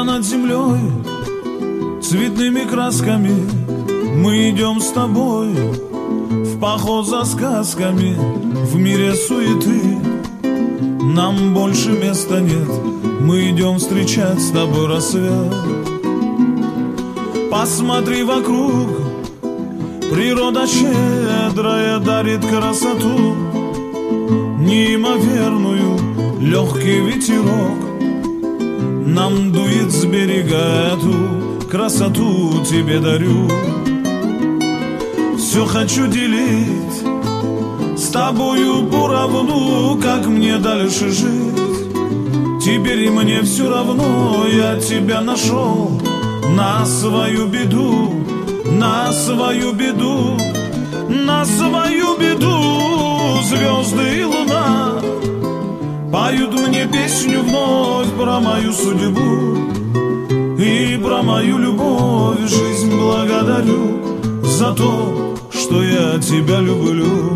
Небо над землей цветными красками. Мы идем с тобой в поход за сказками. В мире суеты нам больше места нет. Мы идем встречать с тобой рассвет. Посмотри вокруг, природа щедрая дарит красоту неимоверную. Легкий ветерок нам дует с берега. Эту красоту тебе дарю. Все хочу делить с тобою поровну. Как мне дальше жить? Теперь и мне все равно. Я тебя нашел на свою беду, на свою беду, на свою беду. Звезды и луна поют мне песню вновь про мою судьбу и про мою любовь. Жизнь благодарю за то, что я тебя люблю.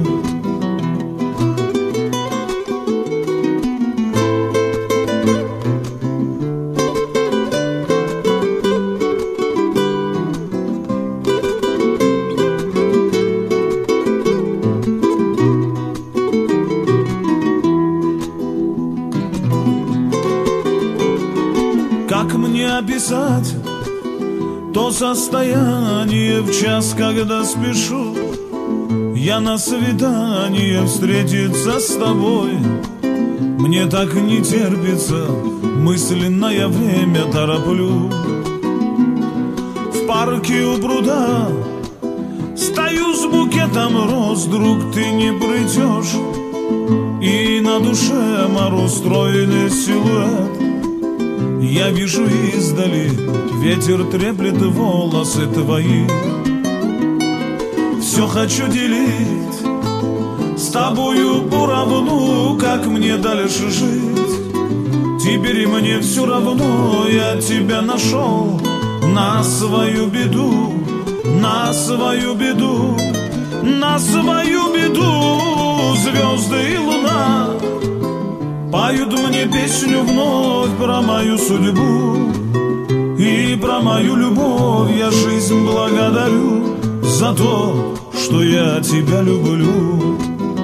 Как мне описать то состояние в час, когда спешу я на свидание встретиться с тобой? Мне так не терпится, мысленное время тороплю. В парке у пруда стою с букетом роз. Друг, ты не придешь, и на душе мороз. Стройный силуэт я вижу издали, ветер треплет волосы твои. Все хочу делить с тобою поровну. Как мне дальше жить? Теперь и мне все равно. Я тебя нашел на свою беду, на свою беду, на свою беду. Звезды и луна поют мне песню вновь про мою судьбу и про мою любовь. Я жизнь благодарю за то, что я тебя люблю.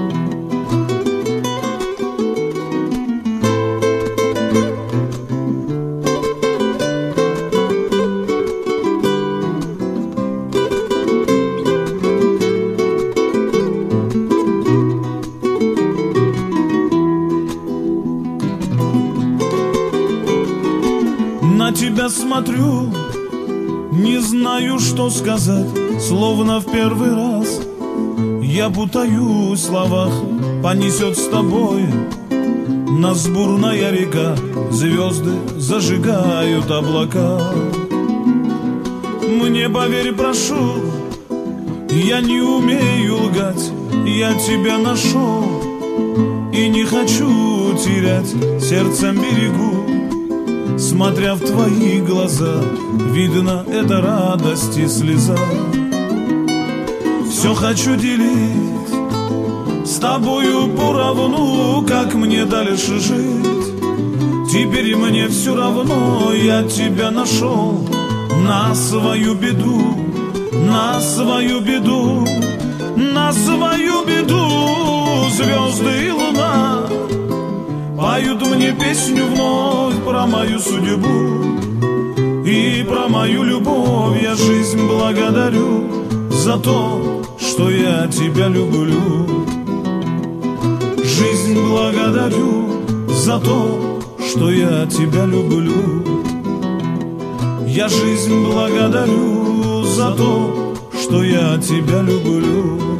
На тебя смотрю, не знаю, что сказать. Словно в первый раз я путаю в словах. Понесет с тобой нас бурная река. Звезды зажигают облака. Мне поверь, прошу, я не умею лгать. Я тебя нашел и не хочу терять. Сердцем берегу, смотря в твои глаза, видно, это радость и слеза. Все хочу делить с тобою поровну. Как мне дальше жить? Теперь и мне все равно. Я тебя нашел на свою беду, на свою беду, на свою беду. Звезды и луна поют мне песню вновь про мою судьбу и про мою любовь. Я жизнь благодарю за то, что я тебя люблю. Жизнь благодарю за то, что я тебя люблю. Я жизнь благодарю за то, что я тебя люблю.